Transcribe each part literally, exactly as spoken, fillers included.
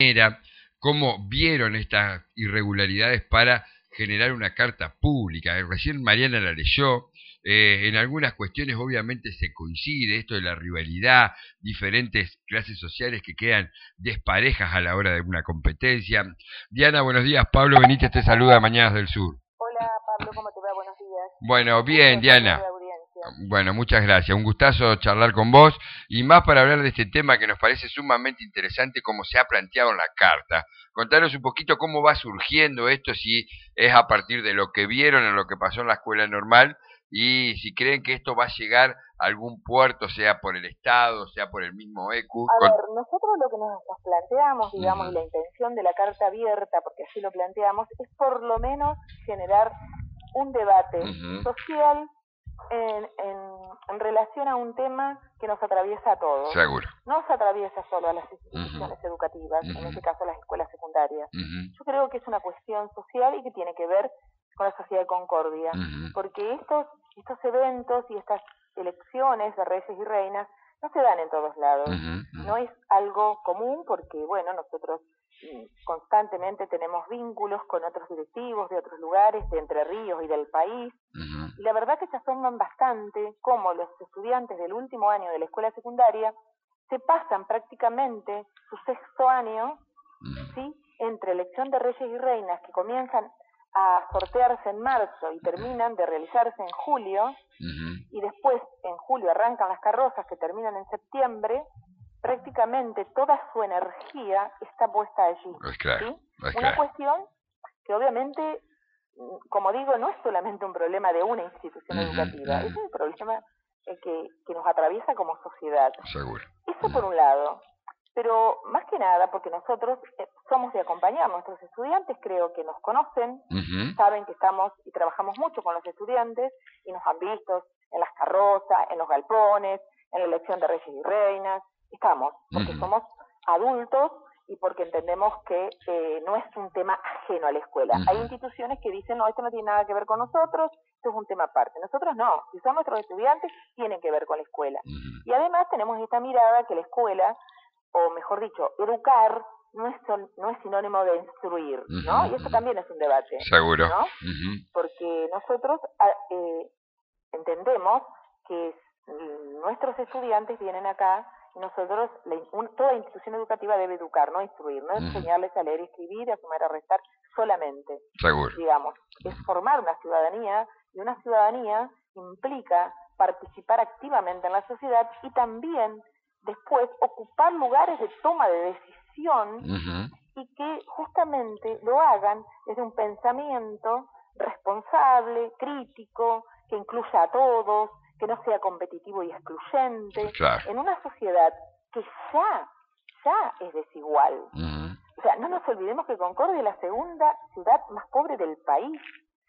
manera, cómo vieron estas irregularidades para generar una carta pública. Recién Mariana la leyó. Eh, en algunas cuestiones obviamente se coincide esto de la rivalidad, diferentes clases sociales que quedan desparejas a la hora de una competencia. Diana, buenos días. Pablo Benítez te saluda, Mañanas del Sur. Hola Pablo, ¿cómo te va? Buenos días. Bueno, bien, Diana. Bueno, muchas gracias. Un gustazo charlar con vos y más para hablar de este tema que nos parece sumamente interesante como se ha planteado en la carta. Contanos un poquito cómo va surgiendo esto, si es a partir de lo que vieron en lo que pasó en la escuela normal y si creen que esto va a llegar a algún puerto, sea por el Estado, sea por el mismo E C U. A ver, nosotros lo que nos planteamos, digamos, uh-huh. y la intención de la carta abierta, porque así lo planteamos, es por lo menos generar un debate uh-huh. social En, en, en relación a un tema que nos atraviesa a todos. Seguro. No se atraviesa solo a las instituciones uh-huh. educativas, uh-huh. en este caso a las escuelas secundarias. Uh-huh. Yo creo que es una cuestión social y que tiene que ver con la sociedad de concordia, uh-huh. porque estos, estos eventos y estas elecciones de reyes y reinas no se dan en todos lados. Uh-huh. No es algo común porque, bueno, nosotros constantemente tenemos vínculos con otros directivos de otros lugares, de Entre Ríos y del país, uh-huh. y la verdad que se asombran bastante cómo los estudiantes del último año de la escuela secundaria se pasan prácticamente su sexto año, uh-huh. ¿sí?, entre elección de reyes y reinas que comienzan a sortearse en marzo y terminan de realizarse en julio, uh-huh. y después en julio arrancan las carrozas que terminan en septiembre. Prácticamente toda su energía está puesta allí. Pues claro, ¿sí? pues Una claro. cuestión que obviamente, como digo, no es solamente un problema de una institución uh-huh, educativa, uh-huh. es un problema eh, que, que nos atraviesa como sociedad. Seguro. Eso uh-huh. por un lado. Pero más que nada, porque nosotros eh, somos de acompañar, nuestros estudiantes creo que nos conocen, uh-huh. saben que estamos y trabajamos mucho con los estudiantes y nos han visto en las carrozas, en los galpones, en la elección de reyes y reinas. Estamos, porque uh-huh. somos adultos y porque entendemos que eh, no es un tema ajeno a la escuela. Uh-huh. Hay instituciones que dicen, no, esto no tiene nada que ver con nosotros, esto es un tema aparte. Nosotros no, si son nuestros estudiantes, tienen que ver con la escuela. Uh-huh. Y además tenemos esta mirada que la escuela, o mejor dicho, educar, no es, son, no es sinónimo de instruir, uh-huh. ¿no? Y eso también es un debate. Seguro. ¿no? Uh-huh. Porque nosotros eh, entendemos que nuestros estudiantes vienen acá y nosotros, la, un, toda institución educativa debe educar, no instruir, no uh-huh. enseñarles a leer y escribir, a sumar, a restar solamente. Seguro. Digamos, es formar una ciudadanía, y una ciudadanía implica participar activamente en la sociedad y también después ocupar lugares de toma de decisión uh-huh. y que justamente lo hagan desde un pensamiento responsable, crítico, que incluya a todos, que no sea competitivo y excluyente, claro. en una sociedad que ya, ya es desigual. Uh-huh. O sea, no nos olvidemos que Concordia es la segunda ciudad más pobre del país.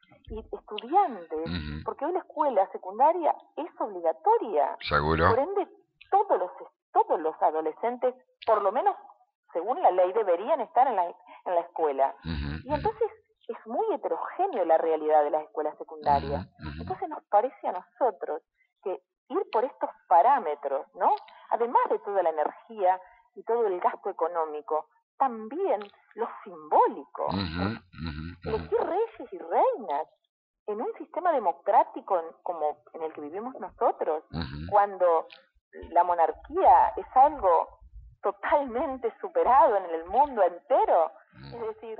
Y estudiantes, uh-huh. porque hoy la escuela secundaria es obligatoria. Seguro. Por ende, todos los, todos los adolescentes, por lo menos según la ley, deberían estar en la, en la escuela. Uh-huh. Y entonces es muy heterogéneo la realidad de las escuelas secundarias. Uh-huh. Entonces nos parece a nosotros que ir por estos parámetros, ¿no? Además de toda la energía y todo el gasto económico, también lo simbólico. Uh-huh. Uh-huh. Elegir reyes y reinas en un sistema democrático como en el que vivimos nosotros, uh-huh. cuando la monarquía es algo totalmente superado en el mundo entero. Uh-huh. Es decir,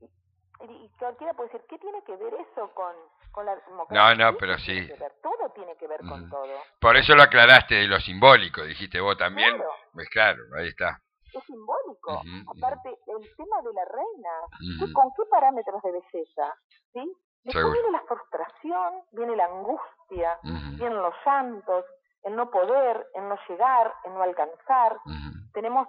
y cualquiera puede decir, ¿qué tiene que ver eso con, con la democracia? No, no, pero sí. Todo tiene que ver uh-huh. con todo. Por eso lo aclaraste de lo simbólico, dijiste vos también. Claro. Pues claro, ahí está. Es simbólico. Uh-huh. Aparte, el tema de la reina, uh-huh. ¿con qué parámetros de belleza? ¿Sí? Después viene la frustración, viene la angustia, uh-huh. vienen los llantos, el no poder, el no llegar, el no alcanzar. Uh-huh. Tenemos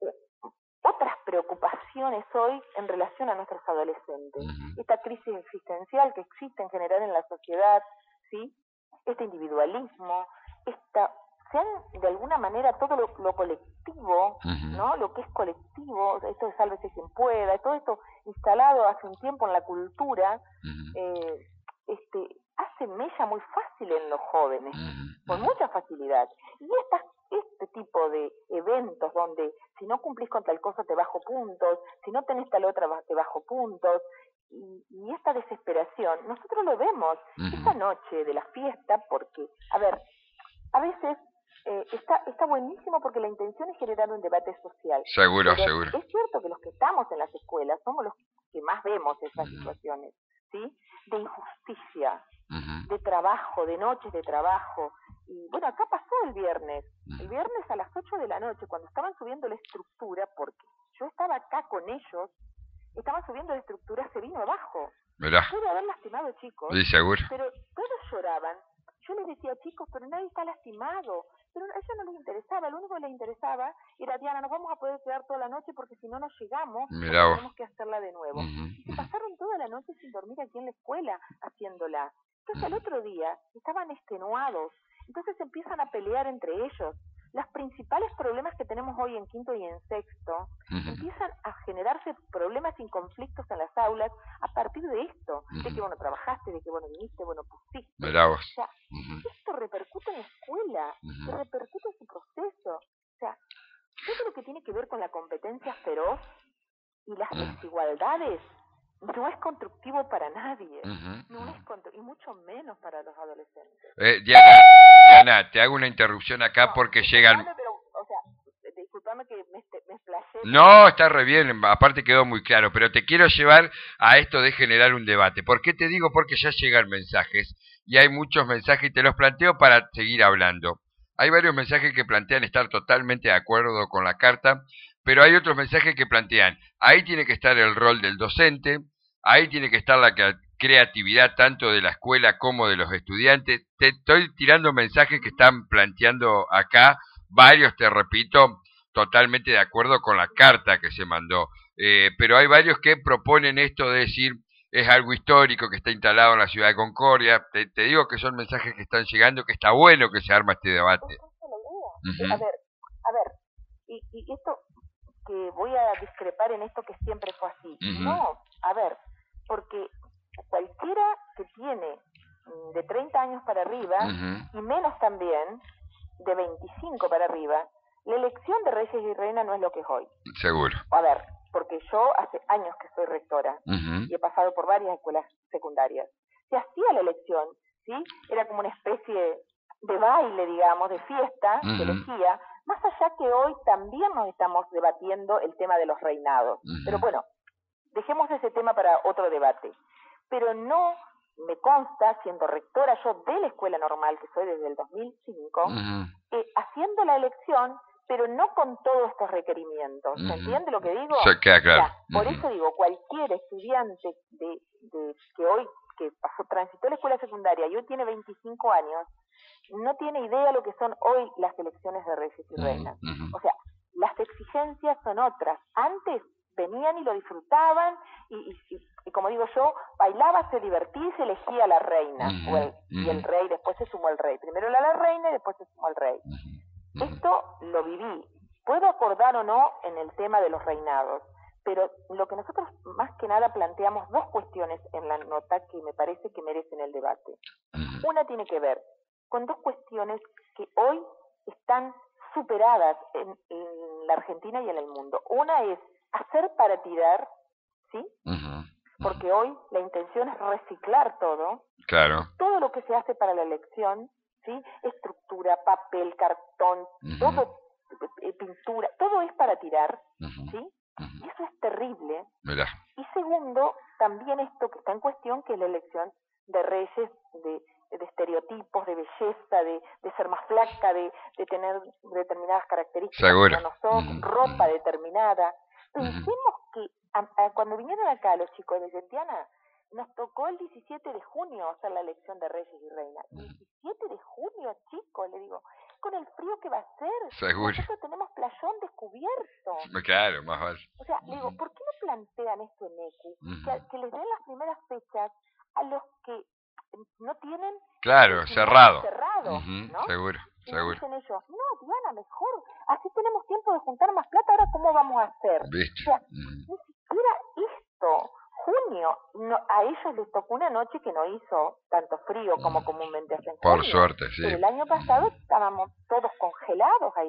otras preocupaciones hoy en relación a nuestros adolescentes. Uh-huh. Esta crisis existencial que existe en general en la sociedad, ¿sí? Este individualismo, esta, sean de alguna manera todo lo, lo colectivo, uh-huh. ¿no? Lo que es colectivo, esto de sálvese quien pueda, todo esto instalado hace un tiempo en la cultura, uh-huh. eh, este, hace mella muy fácil en los jóvenes, uh-huh. con mucha facilidad. Y estas este tipo de eventos donde si no cumplís con tal cosa te bajo puntos, si no tenés tal otra te bajo puntos, y, y esta desesperación, nosotros lo vemos uh-huh. esa noche de la fiesta, porque, a ver, a veces eh, está, está buenísimo porque la intención es generar un debate social. Seguro, pero seguro. Es cierto que los que estamos en las escuelas somos los que más vemos esas uh-huh. situaciones, ¿sí? De injusticia, uh-huh. de trabajo, de noches de trabajo. Y bueno, acá pasó el viernes, el viernes a las ocho de la noche, cuando estaban subiendo la estructura, porque yo estaba acá con ellos, estaban subiendo la estructura, se vino abajo. Mirá. Puede haber lastimado chicos, sí, seguro. Pero todos lloraban. Yo les decía, chicos, pero nadie está lastimado. Pero a ellos no les interesaba, lo único que les interesaba era, Diana, nos vamos a poder quedar toda la noche porque si no nos llegamos, tenemos que hacerla de nuevo. Uh-huh. Y se pasaron toda la noche sin dormir aquí en la escuela haciéndola. Entonces al otro día estaban extenuados. Entonces empiezan a pelear entre ellos. Los principales problemas que tenemos hoy en quinto y en sexto uh-huh. empiezan a generarse problemas y conflictos en las aulas a partir de esto, uh-huh. de que bueno trabajaste, de que bueno viniste, bueno pusiste. Mirá vos. O sea, uh-huh. esto repercute en la escuela, uh-huh. repercute en su proceso. O sea, todo lo que tiene que ver con la competencia feroz y las uh-huh. desigualdades no es constructivo para nadie, uh-huh. no es constru- y mucho menos para los adolescentes. Eh, Diana, Diana, te hago una interrupción acá no, porque llegan... Pero, o sea, disculpame que me, me explayé. No, está re bien, aparte quedó muy claro, pero te quiero llevar a esto de generar un debate. ¿Por qué te digo? Porque ya llegan mensajes, y hay muchos mensajes, y te los planteo para seguir hablando. Hay varios mensajes que plantean estar totalmente de acuerdo con la carta, pero hay otros mensajes que plantean, ahí tiene que estar el rol del docente, ahí tiene que estar la creatividad tanto de la escuela como de los estudiantes. Te estoy tirando mensajes que están planteando acá, varios, te repito, totalmente de acuerdo con la carta que se mandó. Eh, pero hay varios que proponen esto de decir, es algo histórico que está instalado en la ciudad de Concordia. Te, te digo que son mensajes que están llegando, que está bueno que se arma este debate. Uh-huh. A ver, a ver, y, y esto, que voy a discrepar en esto que siempre fue así. Uh-huh. No, a ver, porque cualquiera que tiene de treinta años para arriba, uh-huh. y menos también, de veinticinco para arriba, la elección de reyes y reinas no es lo que es hoy. Seguro. A ver, porque yo hace años que soy rectora, uh-huh. y he pasado por varias escuelas secundarias. Se hacía la elección, ¿sí? Era como una especie de baile, digamos, de fiesta, uh-huh. que elegía, más allá que hoy también nos estamos debatiendo el tema de los reinados. Uh-huh. Pero bueno, dejemos ese tema para otro debate. Pero no me consta, siendo rectora yo de la escuela normal, que soy desde el dos mil cinco, uh-huh. eh, haciendo la elección, pero no con todos estos requerimientos. ¿Se uh-huh. entiende lo que digo? Se queda claro. O sea, por uh-huh. eso digo, cualquier estudiante de, de que hoy que pasó, transitó la escuela secundaria y hoy tiene veinticinco años, no tiene idea lo que son hoy las elecciones de reyes y reinas. Uh-huh. O sea, las exigencias son otras. Antes venían y lo disfrutaban y, y, y, y como digo yo, bailaba, se divertía y se elegía a la reina, uh-huh. o el, uh-huh. y el rey, después se sumó el rey. Primero era la reina y después se sumó el rey. Uh-huh. Esto lo viví. Puedo acordar o no en el tema de los reinados, pero lo que nosotros más que nada planteamos dos cuestiones en la nota que me parece que merecen el debate. Uh-huh. Una tiene que ver con dos cuestiones que hoy están superadas en, en la Argentina y en el mundo. Una es hacer para tirar, ¿sí? Uh-huh. Porque hoy la intención es reciclar todo. Claro. Todo lo que se hace para la elección, ¿sí? Estructura, papel, cartón, uh-huh. todo, eh, pintura, todo es para tirar, uh-huh. ¿sí? Uh-huh. Y eso es terrible. Mirá. Y segundo, también esto que está en cuestión, que es la elección de reyes, de de estereotipos, de belleza, de, de ser más flaca, de, de tener determinadas características. Seguro. Que no son, uh-huh. ropa determinada. Pensemos uh-huh. que a, a, cuando vinieron acá los chicos de Diana, nos tocó el diecisiete de junio hacer la elección de reyes y reinas. Uh-huh. diecisiete de junio, chicos, le digo, con el frío que va a ser. Seguro. Nosotros tenemos playón descubierto. Claro, más vale. O sea, uh-huh. le digo, ¿por qué no plantean esto en E Q? Uh-huh. Que, que les den las primeras fechas a los que no tienen claro cerrado cerrado uh-huh, ¿no? seguro y seguro dicen ellos, no Diana, mejor así tenemos tiempo de juntar más plata, ahora cómo vamos a hacer. ¿Viste? O sea, uh-huh. ni siquiera esto junio, no, a ellos les tocó una noche que no hizo tanto frío como uh-huh. comúnmente hacen por junio, suerte sí pero el año pasado uh-huh. estábamos todos congelados ahí.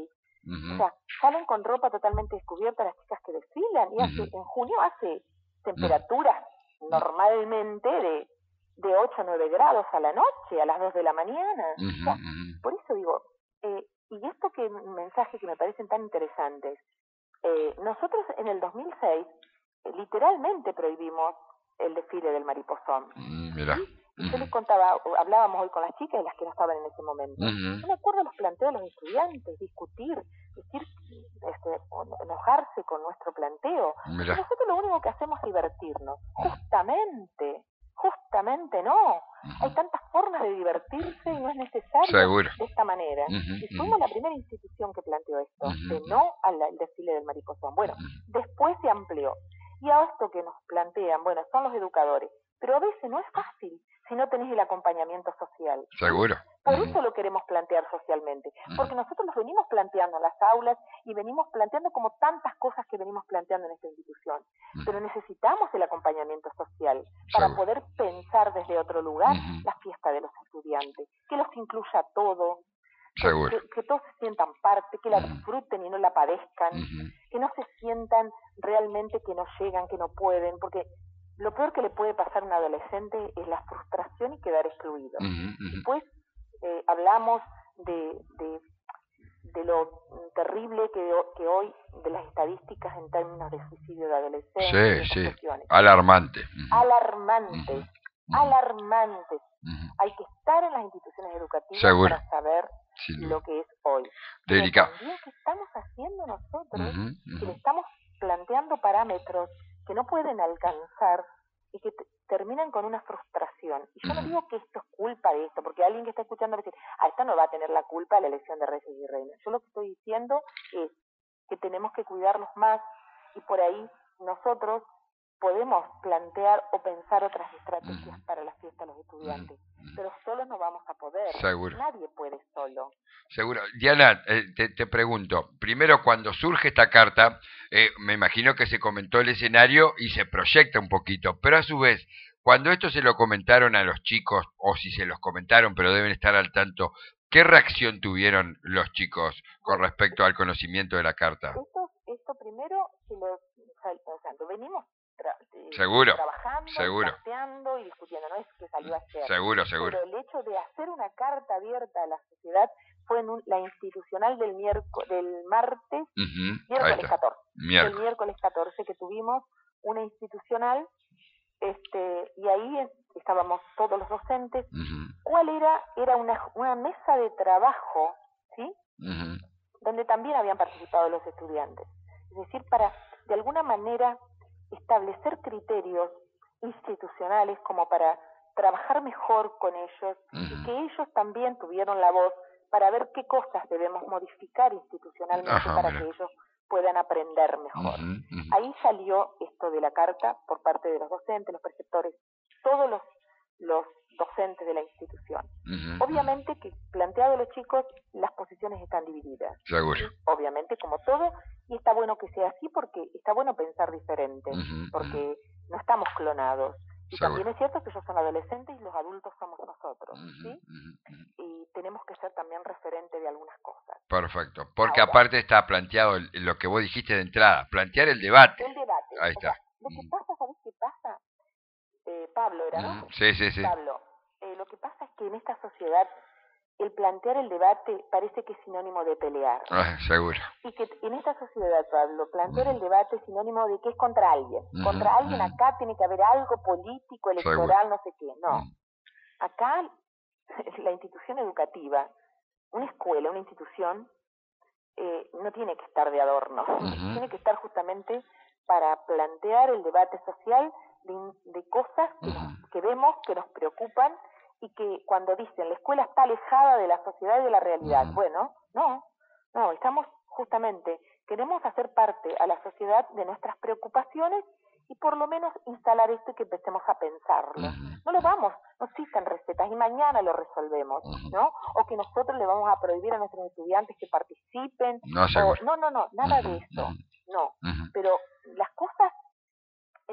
Uh-huh. O sea, salen con ropa totalmente descubierta las chicas que desfilan, y hace, uh-huh. en junio hace temperaturas uh-huh. normalmente de, de ocho a nueve grados a la noche, a las dos de la mañana. Uh-huh. O sea, por eso digo, eh, y esto que un mensaje que me parecen tan interesantes, eh, nosotros en el dos mil seis eh, literalmente prohibimos el desfile del mariposón. Uh-huh. Mira. Y yo les contaba, hablábamos hoy con las chicas y las que no estaban en ese momento. Uh-huh. Yo me acuerdo los planteos de los estudiantes, discutir, decir, este, enojarse con nuestro planteo. Mira. Nosotros lo único que hacemos es divertirnos. Justamente, justamente no. Uh-huh. Hay tantas formas de divertirse y no es necesario Seguro. de esta manera. Uh-huh. Y fuimos la primera institución que planteó esto, uh-huh. de no al desfile del mariposón. Bueno, uh-huh. después se amplió. Y a esto que nos plantean, bueno, son los educadores. Pero a veces no es fácil si no tenés el acompañamiento social. Seguro. Por uh-huh. eso lo queremos plantear socialmente, porque nosotros los venimos planteando en las aulas y venimos planteando como tantas cosas que venimos planteando en esta institución, uh-huh. pero necesitamos el acompañamiento social para Seguro. poder pensar desde otro lugar uh-huh. la fiesta de los estudiantes, que los incluya todo, Seguro. Que, que todos se sientan parte, que la disfruten y no la padezcan, uh-huh. que no se sientan realmente que no llegan, que no pueden, porque lo peor que le puede pasar a un adolescente es la frustración y quedar excluido. Uh-huh, uh-huh. Después eh, hablamos de, de, de lo terrible que, que hoy, de las estadísticas en términos de suicidio de adolescentes. Sí, sí, alarmante. Uh-huh. Alarmantes, uh-huh. alarmantes. Uh-huh. Hay que estar en las instituciones educativas Seguro. para saber sí, lo que es hoy. Delicado. Pero también, ¿qué estamos haciendo nosotros? Uh-huh, uh-huh. Que le estamos planteando parámetros que no pueden alcanzar y que t- terminan con una frustración. Y yo uh-huh. no digo que esto es culpa de esto, porque alguien que está escuchando va a decir, ah, esta no va a tener la culpa de la elección de reyes y reinas. Yo lo que estoy diciendo es que tenemos que cuidarnos más y por ahí nosotros podemos plantear o pensar otras estrategias uh-huh. para la fiesta de los estudiantes. Uh-huh. Pero solo no vamos a poder. Seguro. Nadie puede solo. Seguro. Diana, eh, te, te pregunto, primero cuando surge esta carta, eh, me imagino que se comentó el escenario y se proyecta un poquito, pero a su vez, cuando esto se lo comentaron a los chicos, o si se los comentaron, pero deben estar al tanto, ¿qué reacción tuvieron los chicos con respecto al conocimiento de la carta? Esto, esto primero, si lo, o sea, lo venimos tra seguro, trabajando, seguro. planteando y discutiendo, no es que salió ayer. Seguro, seguro. Pero el hecho de hacer una carta abierta a la sociedad fue en un, la institucional del miércoles, del martes, uh-huh. miércoles catorce. Miércoles. El miércoles catorce que tuvimos una institucional, este, y ahí es, estábamos todos los docentes. Uh-huh. ¿Cuál era? Era una, una mesa de trabajo, ¿sí? Uh-huh. Donde también habían participado los estudiantes. Es decir, para, de alguna manera, establecer criterios institucionales como para trabajar mejor con ellos uh-huh. y que ellos también tuvieron la voz para ver qué cosas debemos modificar institucionalmente Ajá, para mira. que ellos puedan aprender mejor. Uh-huh, uh-huh. Ahí salió esto de la carta por parte de los docentes, los preceptores, todos los, los docentes de la institución. Uh-huh, obviamente que planteado a los chicos, las posiciones están divididas. Seguro. Obviamente, como todo, y está bueno que sea así porque está bueno pensar diferente, uh-huh, porque uh-huh. no estamos clonados. Y Seguro. También es cierto que ellos son adolescentes y los adultos somos nosotros, ¿sí? Uh-huh, uh-huh. Y tenemos que ser también referente de algunas cosas. Perfecto, porque Ahora, aparte está planteado lo que vos dijiste de entrada, plantear el debate. El debate. Ahí está. O sea, lo que pasa, ¿sabés qué pasa? Eh, Pablo era, ¿no? Sí, sí, sí. Pablo, eh, lo que pasa es que en esta sociedad el plantear el debate parece que es sinónimo de pelear. Ah, seguro. Y que en esta sociedad, Pablo, plantear uh-huh. el debate es sinónimo de que es contra alguien. Uh-huh. Contra alguien uh-huh. acá tiene que haber algo político, electoral, seguro. No sé qué. No. Uh-huh. Acá la institución educativa, una escuela, una institución, eh, no tiene que estar de adorno. Uh-huh. Tiene que estar justamente para plantear el debate social de, de cosas que, uh-huh. nos, que vemos, que nos preocupan, y que cuando dicen la escuela está alejada de la sociedad y de la realidad, uh-huh. bueno, no, no, estamos justamente, queremos hacer parte a la sociedad de nuestras preocupaciones y por lo menos instalar esto y que empecemos a pensarlo. Uh-huh. No lo vamos, no existen recetas y mañana lo resolvemos, uh-huh. ¿no? O que nosotros le vamos a prohibir a nuestros estudiantes que participen. No, o, no, no, no, nada uh-huh. de eso, uh-huh. no. Uh-huh. Pero las cosas, en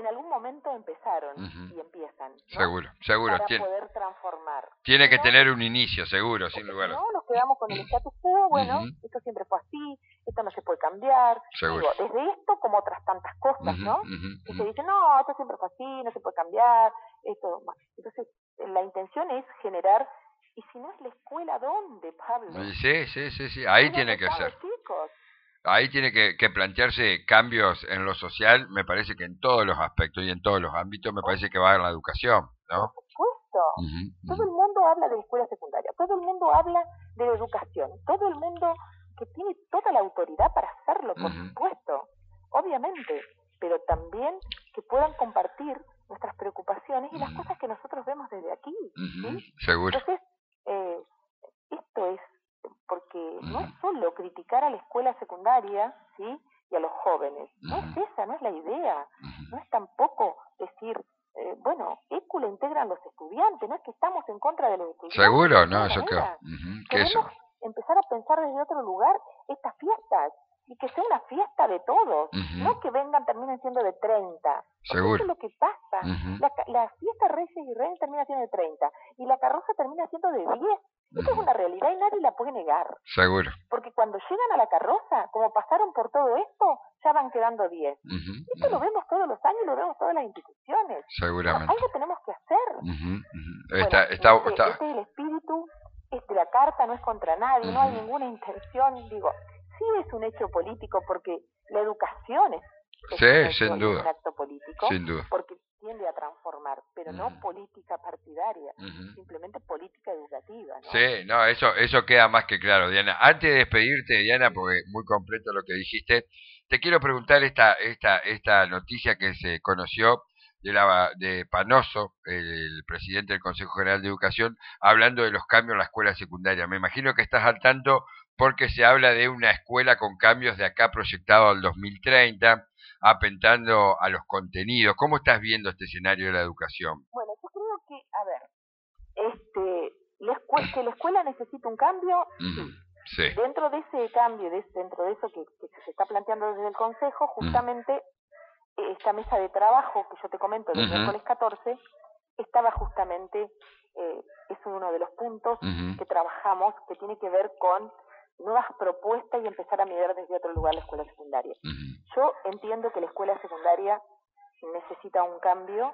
algún momento empezaron uh-huh. y empiezan, ¿no? Seguro, seguro. Para tiene, poder transformar. Tiene que ¿no? tener un inicio, seguro, sin lugar. No, nos quedamos con el status quo, bueno, uh-huh. esto siempre fue así, esto no se puede cambiar. Seguro. Digo, desde esto como otras tantas cosas, uh-huh, ¿no? Uh-huh, y se dice, no, esto siempre fue así, no se puede cambiar, esto. Entonces, la intención es generar, y si no es la escuela, ¿dónde, Pablo? Sí, sí, sí, sí, ahí tiene que ser. Chicos. Ahí tiene que, que plantearse cambios en lo social, me parece que en todos los aspectos y en todos los ámbitos, me parece que va en la educación, ¿no? Por supuesto. Uh-huh, uh-huh. Todo el mundo habla de la escuela secundaria, todo el mundo habla de la educación, todo el mundo que tiene toda la autoridad para hacerlo, por uh-huh. supuesto, obviamente, pero también que puedan compartir nuestras preocupaciones y uh-huh. las cosas que nosotros vemos desde aquí. Uh-huh. ¿Sí? Seguro. Entonces, eh, esto es porque no es solo criticar a la escuela secundaria, ¿sí? Y a los jóvenes. No es esa, no es la idea. No es tampoco decir, eh, bueno, E Q lo integran los estudiantes, no es que estamos en contra de los estudiantes. Seguro, no, eso qué. Uh-huh. ¿Qué eso? Empezar a pensar desde otro lugar estas fiestas y que sea una fiesta de todos, uh-huh. no que vengan, terminen siendo de treinta. Seguro. Eso es lo que pasa. Uh-huh. La, la fiesta Reyes y Reyes termina siendo de treinta y la carroza termina siendo de diez. Esto es una realidad y nadie la puede negar. Seguro. Porque cuando llegan a la carroza, como pasaron por todo esto, ya van quedando diez. Uh-huh. Esto uh-huh. lo vemos todos los años, lo vemos todas las instituciones. Seguramente. Bueno, algo tenemos que hacer. Uh-huh. Uh-huh. Bueno, está, está, este, está... este es el espíritu, este, la carta no es contra nadie, uh-huh. no hay ninguna intención. Digo, sí es un hecho político porque la educación es, es sí, un, hecho, sin duda. un acto político. Sin duda. Porque tiende a transformar, pero uh-huh. no política partidaria, uh-huh. simplemente política educativa, ¿no? Sí, no, eso eso queda más que claro, Diana. Antes de despedirte, Diana, porque muy completo lo que dijiste, te quiero preguntar esta esta esta noticia que se conoció de la de Panoso, el presidente del Consejo General de Educación, hablando de los cambios en la escuela secundaria. Me imagino que estás al tanto porque se habla de una escuela con cambios de acá proyectado al dos mil treinta, apentando a los contenidos. ¿Cómo estás viendo este escenario de la educación? Bueno, yo creo que, a ver, este, la escuela, que la escuela necesita un cambio, mm, sí. Dentro de ese cambio, de, dentro de eso que, que se está planteando desde el Consejo, justamente mm. esta mesa de trabajo que yo te comento del uh-huh. miércoles catorce, estaba justamente, eh, es uno de los puntos uh-huh. que trabajamos, que tiene que ver con nuevas propuestas y empezar a mirar desde otro lugar la escuela secundaria. Uh-huh. Yo entiendo que la escuela secundaria necesita un cambio.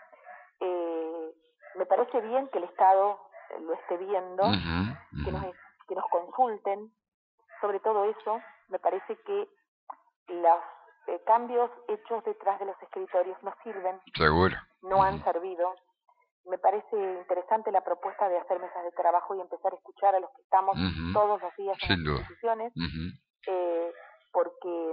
Eh, me parece bien que el Estado lo esté viendo, uh-huh. Uh-huh. que nos que nos consulten sobre todo eso. Me parece que los eh, cambios hechos detrás de los escritorios no sirven. Seguro. No uh-huh. han servido. Me parece interesante la propuesta de hacer mesas de trabajo y empezar a escuchar a los que estamos uh-huh. todos los días en las instituciones, uh-huh. eh, porque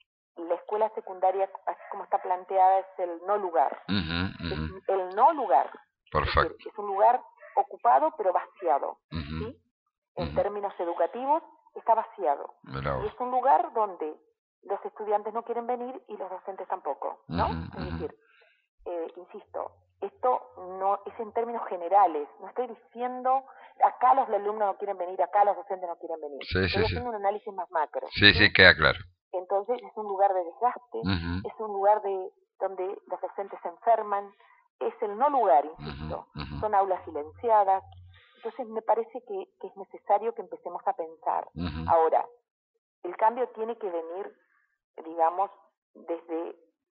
la escuela secundaria, así como está planteada, es el no lugar. Uh-huh. Uh-huh. Es el no lugar. Perfecto. Es decir, es un lugar ocupado pero vaciado. Uh-huh. ¿Sí? En uh-huh. términos educativos, está vaciado. Y es un lugar donde los estudiantes no quieren venir y los docentes tampoco, ¿no? Uh-huh. Es decir, eh, insisto, esto no es en términos generales. No estoy diciendo acá los alumnos no quieren venir, acá los docentes no quieren venir. Sí, estoy sí, haciendo sí. un análisis más macro. Sí, sí, sí, queda claro. Entonces es un lugar de desgaste, uh-huh. es un lugar de donde los docentes se enferman, es el no lugar, insisto. Uh-huh. Uh-huh. Son aulas silenciadas. Entonces me parece que, que es necesario que empecemos a pensar. Uh-huh. Ahora, el cambio tiene que venir, digamos, desde,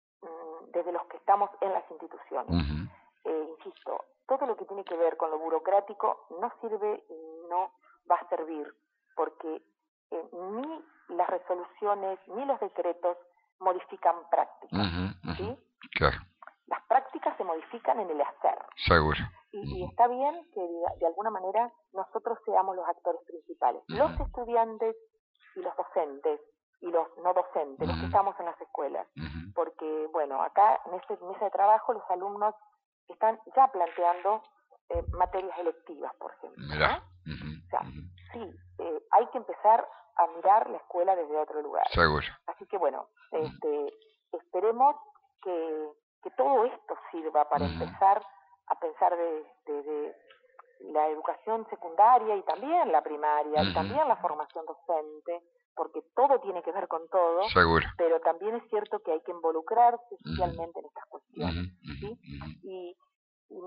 mm, desde los que estamos en las instituciones. Uh-huh. Eh, insisto, todo lo que tiene que ver con lo burocrático no sirve y no va a servir, porque eh, ni las resoluciones ni los decretos modifican prácticas. Uh-huh. Uh-huh. ¿Sí? Claro. Las prácticas se modifican en el hacer. Seguro. Y, uh-huh. y está bien que de, de alguna manera nosotros seamos los actores principales. Uh-huh. Los estudiantes y los docentes y los no docentes, uh-huh. los que estamos en las escuelas. Uh-huh. Porque, bueno, acá en esta mesa de trabajo los alumnos están ya planteando eh, materias electivas, por ejemplo. Mirá. ¿no? Uh-huh. O sea, uh-huh. sí, eh, hay que empezar a mirar la escuela desde otro lugar. Seguro. Así que, bueno, este, esperemos que, que todo esto sirva para uh-huh. empezar a pensar de, de, de la educación secundaria y también la primaria, uh-huh. y también la formación docente, porque todo tiene que ver con todo. Seguro. Pero también es cierto que hay que involucrarse socialmente uh-huh. en estas cuestiones. cuestiones. ¿sí? Y, y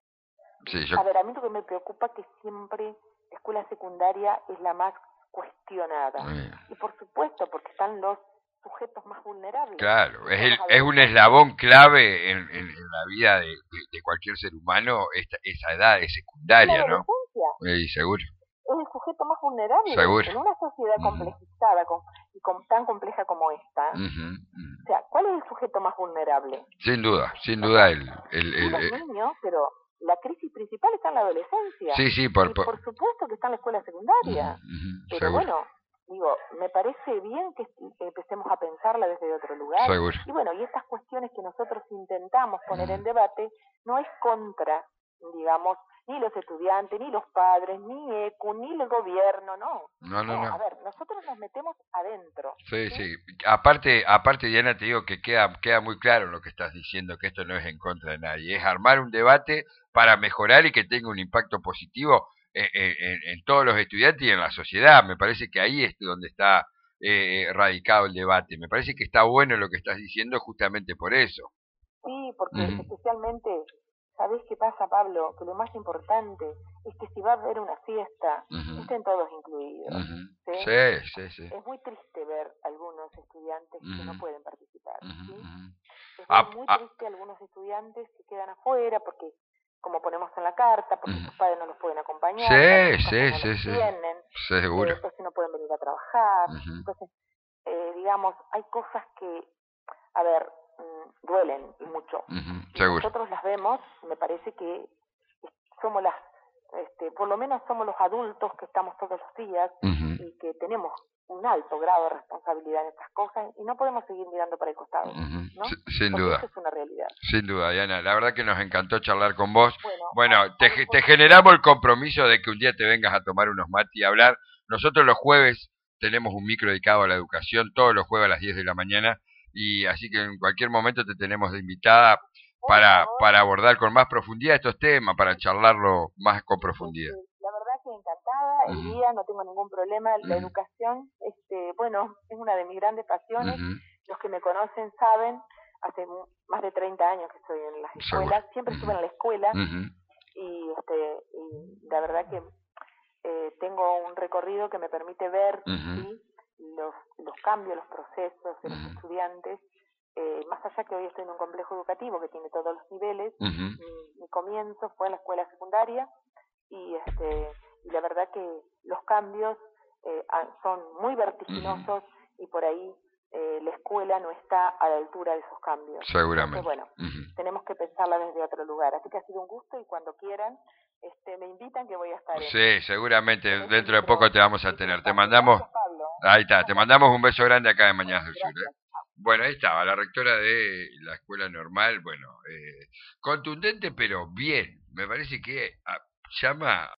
sí, yo... a ver, a mí lo que me preocupa es que siempre la escuela secundaria es la más cuestionada. Eh. Y por supuesto, porque están los sujetos más vulnerables. Claro, es, el, es un eslabón clave en, en, en la vida de, de, de cualquier ser humano, esta, esa edad de secundaria, ¿no? Sí, seguro. Es el sujeto más vulnerable. Seguro. En una sociedad uh-huh. complejizada con, y con, tan compleja como esta. Uh-huh. Uh-huh. O sea, ¿cuál es el sujeto más vulnerable? Sin duda, sin duda el... el, el, el los niños, pero la crisis principal está en la adolescencia. Sí, sí, por... Y por, por supuesto que está en la escuela secundaria. Uh-huh. Pero seguro. Bueno... Digo, me parece bien que empecemos a pensarla desde otro lugar. Seguro. Y bueno, y estas cuestiones que nosotros intentamos poner mm. en debate no es contra, digamos, ni los estudiantes, ni los padres, ni E C U, ni el gobierno, no. No, no, no. no. A ver, nosotros nos metemos adentro. Sí, sí, sí. Aparte, aparte, Diana, te digo que queda, queda muy claro lo que estás diciendo, que esto no es en contra de nadie. Es armar un debate para mejorar y que tenga un impacto positivo En, en, en todos los estudiantes y en la sociedad. Me parece que ahí es donde está eh, radicado el debate. Me parece que está bueno lo que estás diciendo justamente por eso. Sí, porque uh-huh. especialmente, ¿sabés qué pasa, Pablo? Que lo más importante es que si va a haber una fiesta, uh-huh. estén todos incluidos. Uh-huh. ¿sí? Sí, sí, sí. Es muy triste ver algunos estudiantes uh-huh. que no pueden participar. Uh-huh. ¿sí? Es ah, muy ah. triste algunos estudiantes que quedan afuera porque como ponemos en la carta, porque uh-huh. sus padres no los pueden acompañar, sí, sí, no sí, sí, tienen, seguro. Eh, entonces no pueden venir a trabajar, uh-huh. entonces, eh, digamos, hay cosas que, a ver, mmm, duelen mucho. Uh-huh. Y seguro. nosotros las vemos, me parece que somos las, este, por lo menos somos los adultos que estamos todos los días uh-huh. y que tenemos un alto grado de responsabilidad en estas cosas y no podemos seguir mirando para el costado, uh-huh. ¿no? S- sin Porque duda. eso es una realidad. Sin duda, Diana. La verdad que nos encantó charlar con vos. Bueno, bueno te, te, te generamos el compromiso de que un día te vengas a tomar unos mates y a hablar. Nosotros los jueves tenemos un micro dedicado a la educación, todos los jueves a las diez de la mañana, y así que en cualquier momento te tenemos de invitada para, para abordar con más profundidad estos temas, para charlarlo más con profundidad. Sí, sí. La verdad que encantada, el uh-huh. día no tengo ningún problema, la uh-huh. educación, este, bueno, es una de mis grandes pasiones, uh-huh. los que me conocen saben, hace más de treinta años que estoy en las escuelas, Seguro. siempre uh-huh. estuve en la escuela, uh-huh. y, este, y la verdad que eh, tengo un recorrido que me permite ver uh-huh. ¿sí? los, los cambios, los procesos de los uh-huh. estudiantes, eh, más allá que hoy estoy en un complejo educativo que tiene todos los niveles, uh-huh. mi, mi comienzo fue en la escuela secundaria, y este y la verdad que los cambios eh, son muy vertiginosos uh-huh. y por ahí eh, la escuela no está a la altura de esos cambios. Seguramente. Entonces, bueno, uh-huh. tenemos que pensarla desde otro lugar. Así que ha sido un gusto y cuando quieran este me invitan que voy a estar. Sí, en, seguramente en dentro de poco te vamos a tener. Te mandamos, Gracias, Pablo, ¿eh? Ahí está, te mandamos un beso grande acá en Mañanas del Sur. ¿eh? Bueno, ahí estaba la rectora de la escuela normal, bueno, eh, contundente pero bien. Me parece que ah, llama